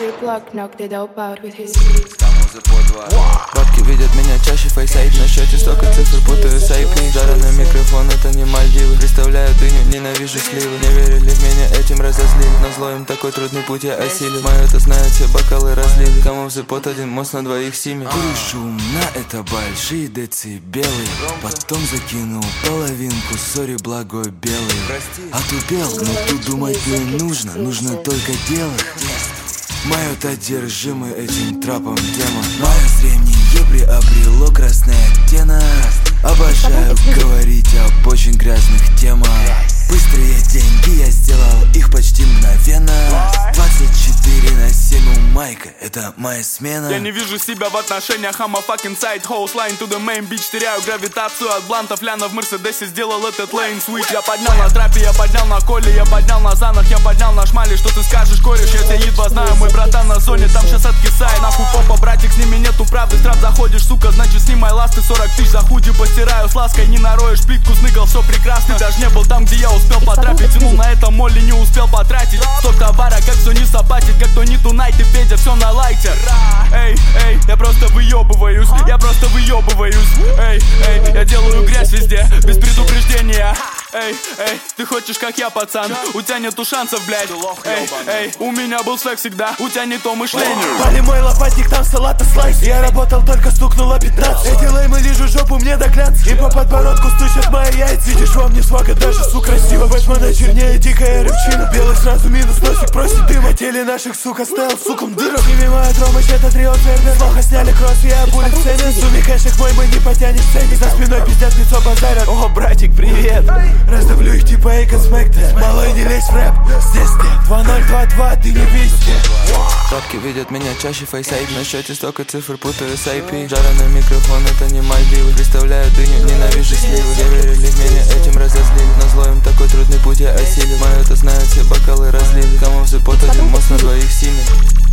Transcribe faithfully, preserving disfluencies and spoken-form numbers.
to the block, knock the dope out with his sleeves. Бабки видят меня чаще, фейсайт на счете, столько цифр, путаю с ай пи. Жареный микрофон, это не Мальдивы. Представляю дыню, ненавижу сливы. Не верили в меня, этим разозлили. Назло им такой трудный путь я осилил. Мое это знают, все бокалы разлили. Кому взыпот один мост на двоих сими. Курю шумно, это большие децибелы. Потом закинул половинку, сори, благой белый. Отупел, но тут думать не нужно, нужно только делать. Мое одержимый этим трапом демон. Мое зрение приобрело красный оттенок. Обожаю говорить об очень грязных темах. Быстрые деньги, я сделал их почти мгновенно. Двадцать четыре на семь у Майка, это моя смена. Я не вижу себя в отношениях, I'm a fucking side host. Line to the main bitch, теряю гравитацию от блантов. Ляна в Мерседесе сделал этот лейн свит. Я поднял на трапе, я поднял на коле, я поднял на занах, я поднял на шмале. Что ты скажешь, кореш, я тебя едва знаю. Мой братан на зоне, там сейчас откисай. Нахуй попа, братик, с ними нету правды. В трап заходишь, сука, значит снимай ласты. Сорок тысяч за худи постираю с лаской. Не нароешь плитку, сныкал, все прекрасно. Ты даже не был там, где я успел потрапить. Тянул на этом молли, не успел потратить. Сток товара, как все не сапатить. Как то не тунайт, и Федя, все на лайте. Эй, эй, я просто выебываюсь. Я просто выебываюсь. Эй, эй, я делаю грязь везде, без предупреждения. Эй, эй, ты хочешь как я, пацан? У тебя нету шансов, блядь. Эй, эй, у меня был секс всегда, у тебя не то мышление. Пали мой лопатник, там салата слайс. Я работал, только стукнуло пятнадцать. Эти леймы лижу жопу, мне до глянца. И по подбородку стучат мои яйца. Видишь, во мне свага, даже су красиво. Бэтмена чернее, дикая рыбчина. Белый сразу минус, носик просит дыма. Теле наших, сука, стоял, суком дырок. И мимо отромыч, это трио цербер. Плохо сняли кросс, я були в цене. Сумми кэшек мой, мы не потянем ценник. За спиной пиздят, лицо базарят. О, братик, привет. Раздавлю их типа Эйконспекта. Малой, не лезь в рэп, здесь ты два ноль два два, ты не везде. Бабки видят меня чаще, фейсайт на счете, столько цифр, путаю с ай пи. Жареный микрофон, это не Мальдивы. Представляю дыню, ненавижу сливы. Не верили в меня, этим разозлили. Назло им такой трудный путь я осилил. Мое это знают, все бокалы разлили. Кому взыпот один мост на двоих сильный.